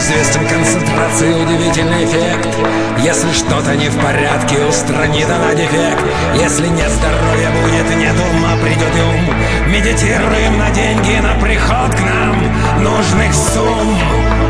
Известен концентрации удивительный эффект. Если что-то не в порядке, устранит она дефект. Если нет здоровья, будет, нет ума, придет и ум. Медитируем на деньги, на приход к нам нужных сумм.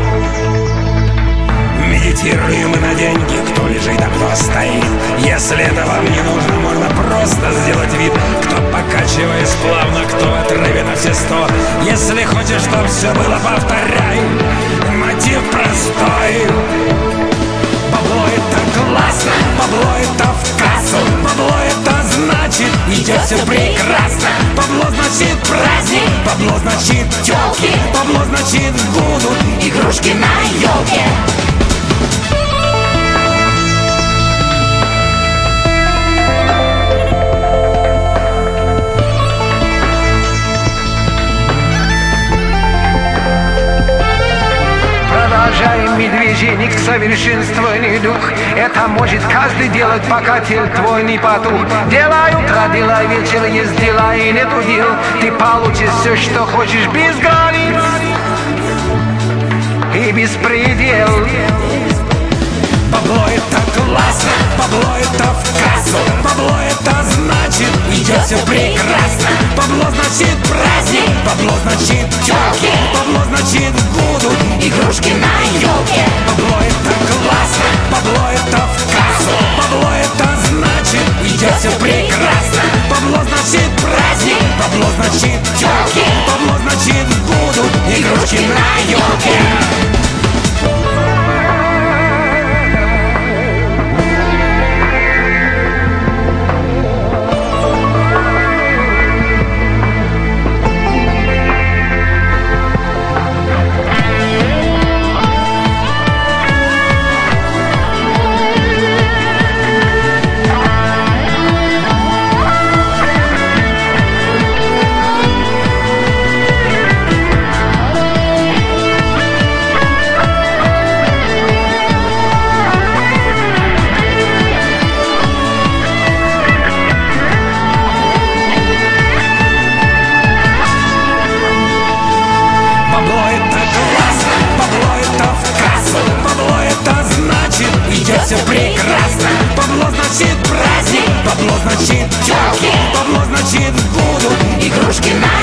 Медитируем и на деньги, кто лежит, а кто стоит. Если это вам не нужно, можно просто сделать вид. Кто покачиваясь плавно, кто в отрыве на все 100. Если хочешь, чтобы все было, повторяй. Мотив простой. Бабло это классно, бабло это в кассу. Бабло это значит, идет все прекрасно. Бабло значит праздник, бабло значит тёлки. Бабло значит будут игрушки на ёлке. Продолжаем медвежий к совершенствованию дух. Это может каждый делать, пока тель твой не потух. Делай утро, делай вечер, есть дела и нету дел. Ты получишь все, что хочешь, без границ и без предел. Бабло это классно, бабло это в кассу. Бабло это значит, идет все прекрасно. Бабло значит праздник, бабло значит тёлки. Бабло значит будут игрушки на ёлке. Бабло это классно, бабло это в кассу. Бабло это значит, идет все прекрасно. Бабло значит праздник, бабло значит тёлки. Бабло значит будут игрушки на ёлке. Все прекрасно. Бабло значит праздник, бабло значит тёлки. Бабло значит будут игрушки на